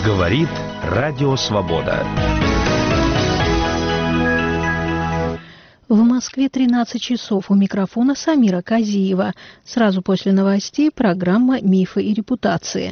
Говорит Радио Свобода. В Москве 13 часов. У микрофона Самира Казиева. Сразу после новостей программа «Мифы и репутации».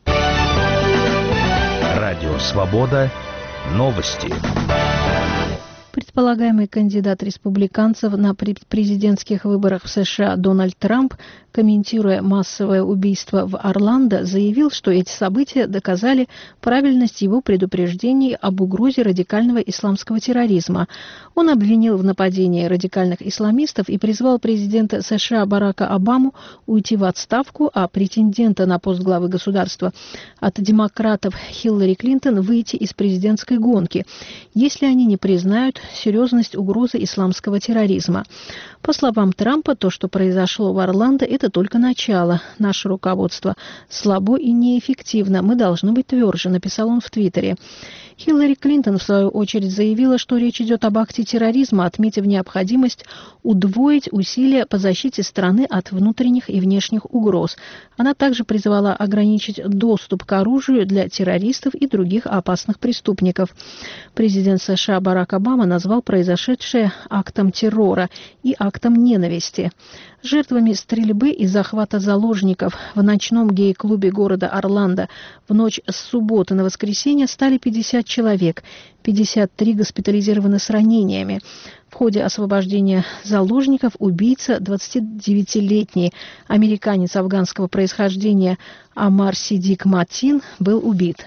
Радио Свобода. Новости. Предполагаемый кандидат республиканцев на президентских выборах в США Дональд Трамп, комментируя массовое убийство в Орландо, заявил, что эти события доказали правильность его предупреждений об угрозе радикального исламского терроризма. Он обвинил в нападении радикальных исламистов и призвал президента США Барака Обаму уйти в отставку, а претендента на пост главы государства от демократов Хиллари Клинтон выйти из президентской гонки, если они не признают серьезность угрозы исламского терроризма. По словам Трампа, то, что произошло в Орландо, это только начало. Наше руководство слабо и неэффективно. Мы должны быть тверже, написал он в Твиттере. Хиллари Клинтон, в свою очередь, заявила, что речь идет об акте терроризма, отметив необходимость удвоить усилия по защите страны от внутренних и внешних угроз. Она также призвала ограничить доступ к оружию для террористов и других опасных преступников. Президент США Барак Обама назвал произошедшее актом террора и актом ненависти. Жертвами стрельбы и захвата заложников в ночном гей-клубе города Орландо в ночь с субботы на воскресенье стали 50 человек, 53 госпитализированы с ранениями. В ходе освобождения заложников убийца, 29-летний американец афганского происхождения Амар Сидик Матин, был убит.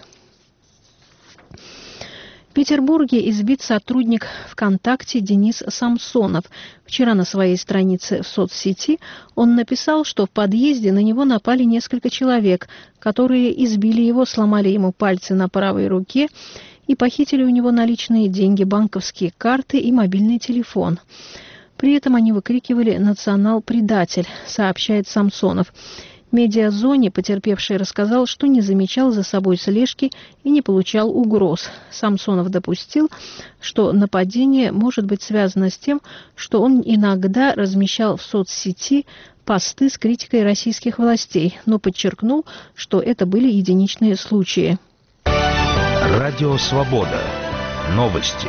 В Петербурге избит сотрудник ВКонтакте Денис Самсонов. Вчера на своей странице в соцсети он написал, что в подъезде на него напали несколько человек, которые избили его, сломали ему пальцы на правой руке и похитили у него наличные деньги, банковские карты и мобильный телефон. При этом они выкрикивали «Национал-предатель», сообщает Самсонов. В медиазоне потерпевший рассказал, что не замечал за собой слежки и не получал угроз. Самсонов допустил, что нападение может быть связано с тем, что он иногда размещал в соцсети посты с критикой российских властей, но подчеркнул, что это были единичные случаи. Радио Свобода. Новости.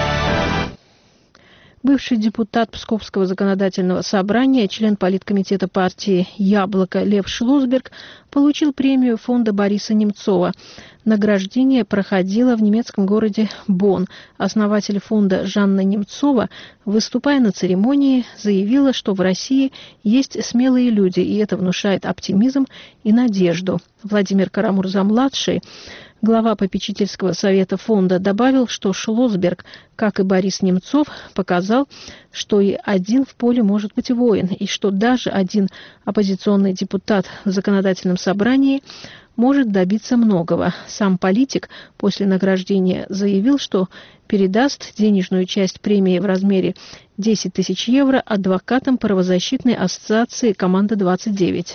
Бывший депутат Псковского законодательного собрания, член политкомитета партии «Яблоко» Лев Шлосберг получил премию фонда Бориса Немцова. Награждение проходило в немецком городе Бонн. Основатель фонда Жанна Немцова, выступая на церемонии, заявила, что в России есть смелые люди, и это внушает оптимизм и надежду. Владимир Карамурза-младший, глава попечительского совета фонда, добавил, что Шлосберг, как и Борис Немцов, показал, что и один в поле может быть воин, и что даже один оппозиционный депутат в законодательном собрании может добиться многого. Сам политик после награждения заявил, что передаст денежную часть премии в размере 10 тысяч евро адвокатам правозащитной ассоциации «Команда-29».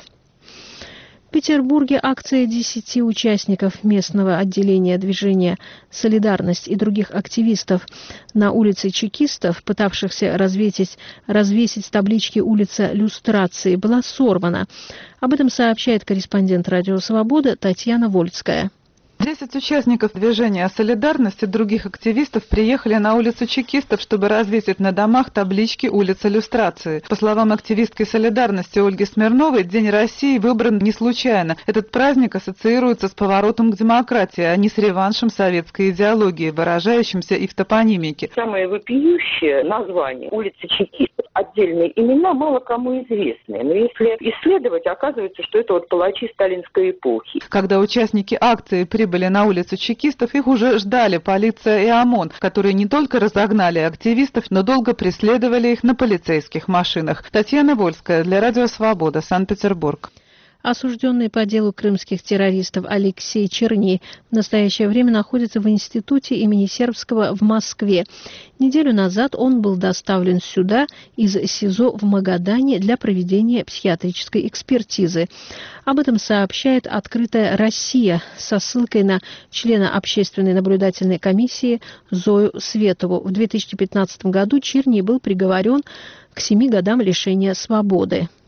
В Петербурге акция 10 участников местного отделения движения «Солидарность» и других активистов на улице Чекистов, пытавшихся развесить таблички «Улица Люстрации», была сорвана. Об этом сообщает корреспондент «Радио Свобода» Татьяна Вольская. 10 участников движения «Солидарность» и других активистов приехали на улицу Чекистов, чтобы развесить на домах таблички «Улица Люстрации». По словам активистки «Солидарности» Ольги Смирновой, День России выбран не случайно. Этот праздник ассоциируется с поворотом к демократии, а не с реваншем советской идеологии, выражающимся и в топонимике. Самое вопиющее название «Улица Чекистов», отдельные имена мало кому известны. Но если исследовать, оказывается, что это палачи сталинской эпохи. Когда участники акции прибыли на улицу Чекистов, их уже ждали полиция и ОМОН, которые не только разогнали активистов, но долго преследовали их на полицейских машинах. Татьяна Вольская для Радио Свобода, Санкт-Петербург. Осужденный по делу крымских террористов Алексей Черни в настоящее время находится в институте имени Сербского в Москве. Неделю назад он был доставлен сюда из СИЗО в Магадане для проведения психиатрической экспертизы. Об этом сообщает «Открытая Россия» со ссылкой на члена общественной наблюдательной комиссии Зою Светову. В 2015 году Черни был приговорен к 7 годам лишения свободы.